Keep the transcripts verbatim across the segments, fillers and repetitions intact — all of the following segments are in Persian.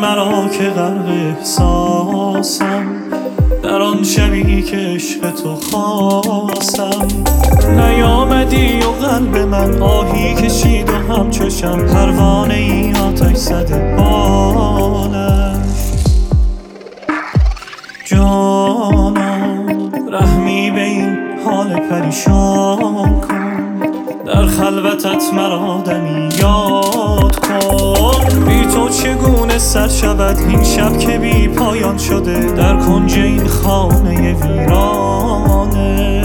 مرا که غرق احساسم، در آن شبی که عشق تو خواستم. نیامدی و قلب من آهی کشید و همچشم پروانه ای آتش زده بالش. جانم رحمی به این حال پریشان کن، در خلوتت مرا دمی یاد کن. بی تو چگونه سر شود این شب که بی پایان شده در کنج این خانه ویرانه.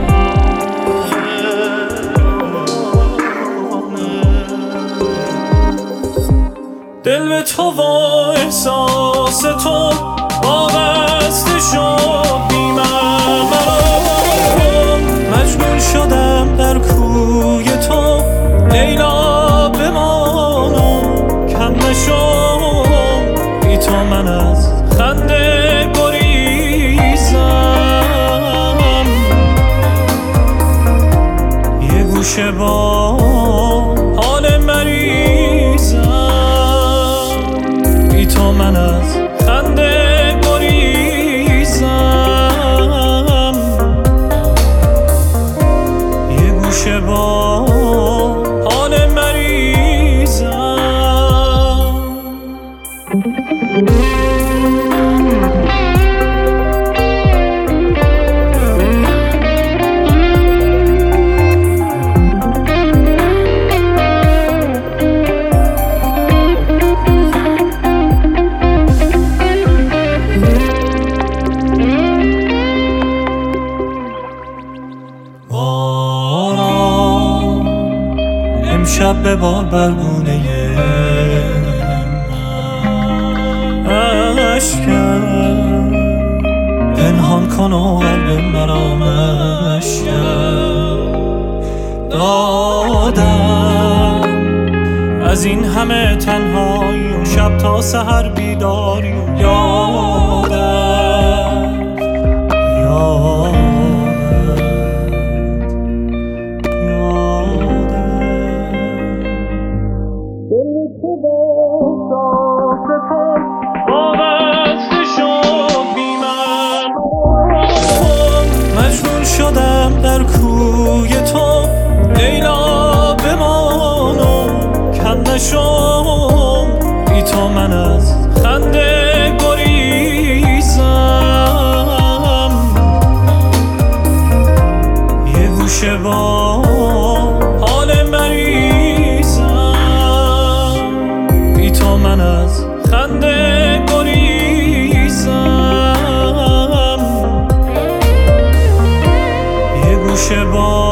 دل به تو و احساس تو وابسته شد بی من مرا، مجنون شدم در کوی تو لیلا بمانم کم نشم. بی تو من از خنده گریزم، یه گوشه با حال مریضم. بی تو من از خنده گریزم، یه گوشه با حال مریضم. امشب به بار برگونه من اشکم، پنهان کن و قلب مرا مشکم. دادم از این همه تنهایی و شب تا سحر بیداری و یادم یادم شدم در کوی تو لیلا بمانم کم نشم. بی تو من از خنده گریزم، یه گوشه با حال مریضم. بی تو من از خنده گریزم، گوشه با